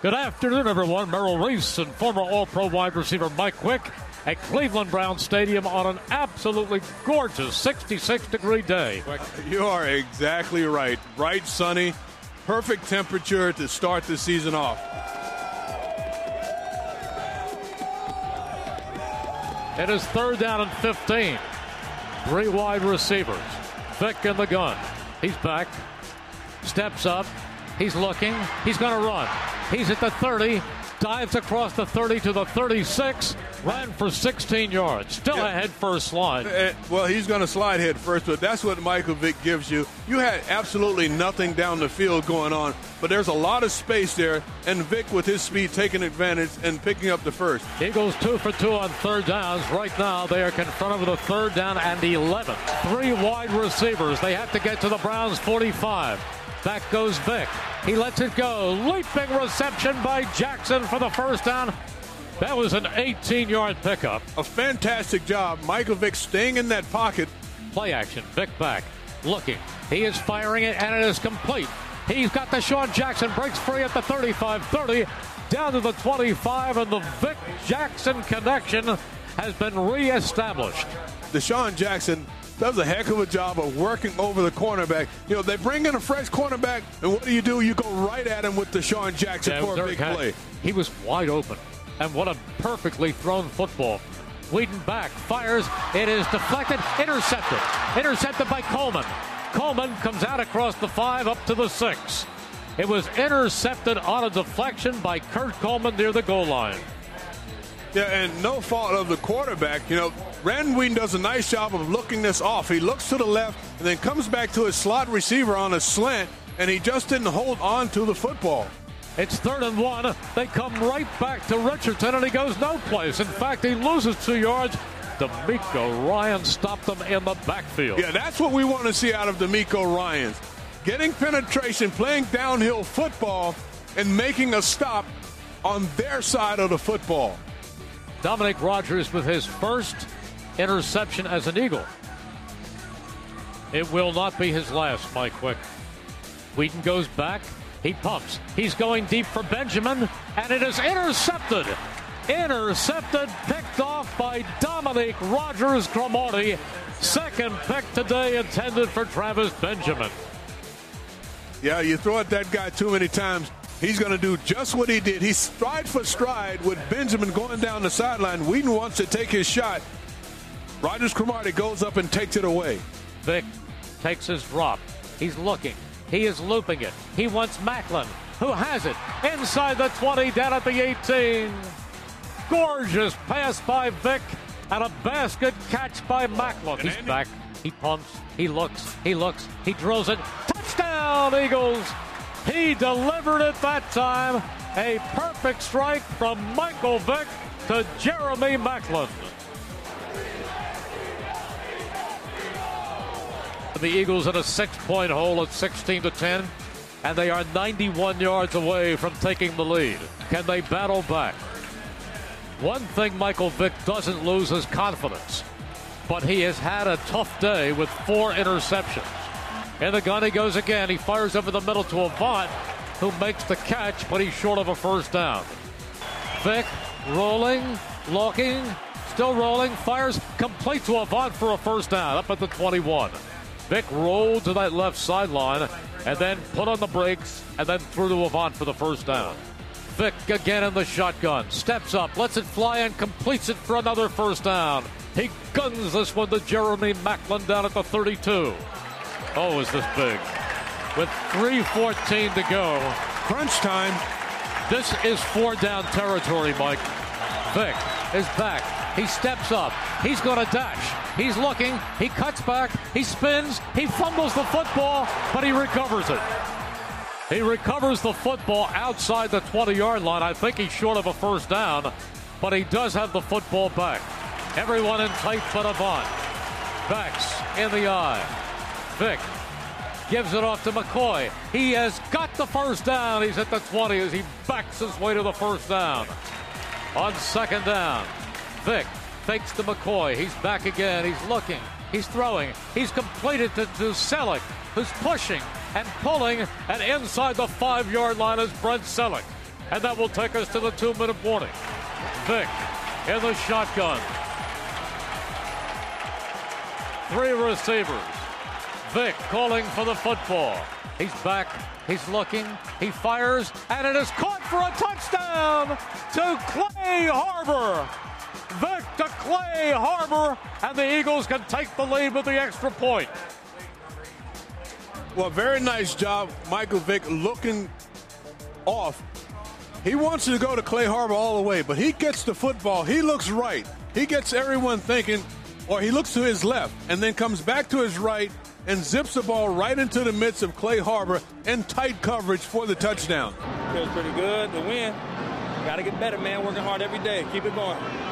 Good afternoon, everyone. Merrill Reese and former All-Pro wide receiver Mike Vick at Cleveland Brown Stadium on an absolutely gorgeous 66-degree day. You are exactly right. Bright, sunny, perfect temperature to start the season off. It is third down and 15. Three wide receivers. Vick in the gun. He's back. Steps up. He's looking. He's going to run. He's at the 30. Dives across the 30 to the 36. Ran for 16 yards. Still ahead for a slide. Well, he's going to slide head first, but that's what Michael Vick gives you. You had absolutely nothing down the field going on, but there's a lot of space there, and Vick with his speed taking advantage and picking up the first. Eagles 2 for 2 on third downs. Right now they are confronted with a third down and 11. Three wide receivers. They have to get to the Browns 45. Back goes Vick. He lets it go. Leaping reception by Jackson for the first down. That was an 18-yard pickup. A fantastic job. Michael Vick staying in that pocket. Play action. Vick back. Looking. He is firing it, and it is complete. He's got DeSean Jackson. Breaks free at the 35-30. Down to the 25, and the Vick-Jackson connection has been reestablished. DeSean Jackson does a heck of a job of working over the cornerback. You know, they bring in a fresh cornerback, and what do? You go right at him with DeSean Jackson for a big play. He was wide open, and what a perfectly thrown football. Whedon back, fires, it is deflected, intercepted. Intercepted by Coleman. Coleman comes out across the 5 up to the 6. It was intercepted on a deflection by Kurt Coleman near the goal line. Yeah, and no fault of the quarterback. You know, Brandon Whedon does a nice job of looking this off. He looks to the left and then comes back to his slot receiver on a slant, and he just didn't hold on to the football. It's 3rd and 1. They come right back to Richardson, and he goes no place. In fact, he loses 2 yards. DeMeco Ryan stopped them in the backfield. Yeah, that's what we want to see out of DeMeco Ryans. Getting penetration, playing downhill football, and making a stop on their side of the football. Dominique Rodgers with his first interception as an Eagle. It will not be his last, Mike Vick. Whedon goes back. He pumps. He's going deep for Benjamin, and it is intercepted. Intercepted, picked off by Dominique Rodgers-Cromartie. Second pick today intended for Travis Benjamin. Yeah, you throw at that guy too many times, he's going to do just what he did. He's stride for stride with Benjamin going down the sideline. Whedon wants to take his shot. Rodgers-Cromartie goes up and takes it away. Vick takes his drop. He's looking. He is looping it. He wants Maclin, who has it inside the 20, down at the 18. Gorgeous pass by Vick and a basket catch by Maclin. He's back. He pumps. He looks. He looks. He drills it. Touchdown, Eagles. He delivered it that time. A perfect strike from Michael Vick to Jeremy Maclin. The Eagles in a 6-point hole at 16-10, and they are 91 yards away from taking the lead. Can they battle back? One thing Michael Vick doesn't lose is confidence, but he has had a tough day with 4 interceptions. In the gun he goes again. He fires over the middle to Avant, who makes the catch, but he's short of a first down. Vick rolling, looking, still rolling, fires complete to Avant for a first down up at the 21. Vick rolled to that left sideline and then put on the brakes and then threw to Avant for the first down. Vick again in the shotgun, steps up, lets it fly and completes it for another first down. He guns this one to Jeremy Maclin down at the 32. Oh, is this big? With 3:14 to go. Crunch time. This is 4-down territory, Mike. Vick is back. He steps up. He's going to dash. He's looking. He cuts back. He spins. He fumbles the football, but he recovers it. He recovers the football outside the 20-yard line. I think he's short of a first down, but he does have the football back. Everyone in tight but Avant. Backs in the eye. Vick gives it off to McCoy. He has got the first down. He's at the 20 as he backs his way to the first down. On second down, Vick fakes to McCoy. He's back again. He's looking. He's throwing. He's completed to Selleck, who's pushing and pulling, and inside the 5-yard line is Brent Selleck. And that will take us to the 2-minute warning. Vick in the shotgun. 3 receivers. Vick calling for the football. He's back. He's looking. He fires. And it is caught for a touchdown to Clay Harbor. Vick to Clay Harbor. And the Eagles can take the lead with the extra point. Well, very nice job, Michael Vick, looking off. He wants to go to Clay Harbor all the way, but he gets the football. He looks right. He gets everyone thinking, or he looks to his left and then comes back to his right and zips the ball right into the midst of Clay Harbor in tight coverage for the touchdown. Feels pretty good to win. Got to get better, man. Working hard every day. Keep it going.